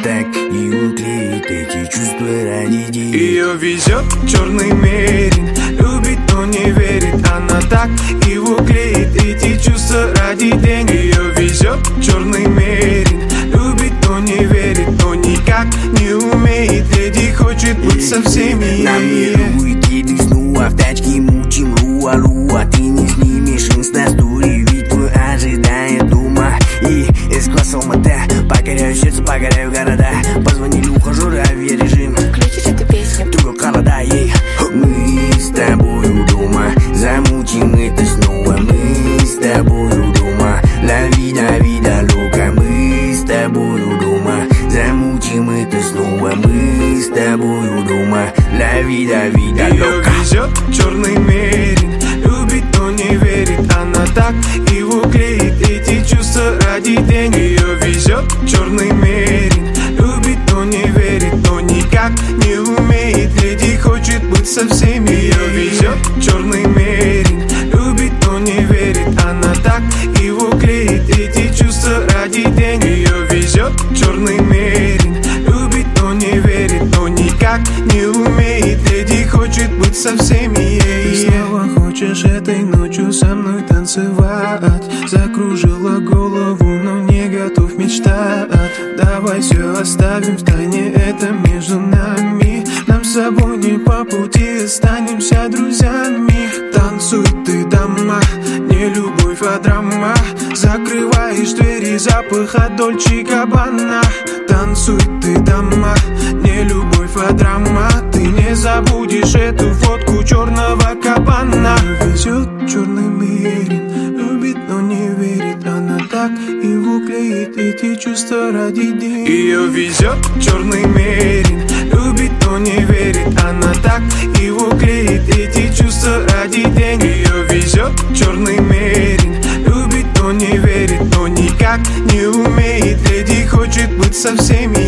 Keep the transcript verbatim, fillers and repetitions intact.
так и уклеит эти чувства ради денег. Ее везет черный мерин, любит, но не верит. Она так и уклеит эти чувства ради денег. Ее везет черный мерин, любит, но не верит, но никак не умеет. Леди хочет быть со всеми. Нам не уйти ты снова в тачке мучим луа-луа. Ты не снимешь инста-стори, ведь твой ожидает дома. И из класса МТ покоряю сердце, покоряю города. Позвонили ухажеры, авиарежим. Включишь эту песню? Трубка холода, ей. Мы с тобою дома, замутим это снова. Мы с тобою дома, ла вида, вида, лока. Мы с тобою дома, замутим это снова. Мы с тобою дома, ла вида, вида, лока. Ее везет черный мерин, любит, но не верит. Она так и уклеит эти чувства ради денег. Ее везет черный мерин, любит, но не верит, но никак не умеет. Леди хочет быть со всеми. Ее везет черный мерин, любит, но не верит. Она так и уклеит эти чувства ради денег. Ее везет черный мерин, любит, но не верит, но никак не умеет. Леди хочет быть со всеми. Ты снова хочешь этой ночью со мной танцевать. Закружила голову, но не готов мечтать. Давай все оставим в тайне, это между нами. Нам с собой не по пути, останемся друзьями. Танцуй ты, дама, не любовь, а драма. Закрываешь двери, запах от Дольче и Габбана. Танцуй ты, дама, не любовь, а драма. Ты не забудешь эту фотку черного кабана. Везет черный мерин, любит, но не верит. Она так и уклеит эти чувства ради денег. Ее везет черный мерин, любит, но не верит. Она так и уклеит эти чувства ради денег. Ее везет черный мерин, любит, но не верит, но никак не умеет. Леди хочет быть со всеми.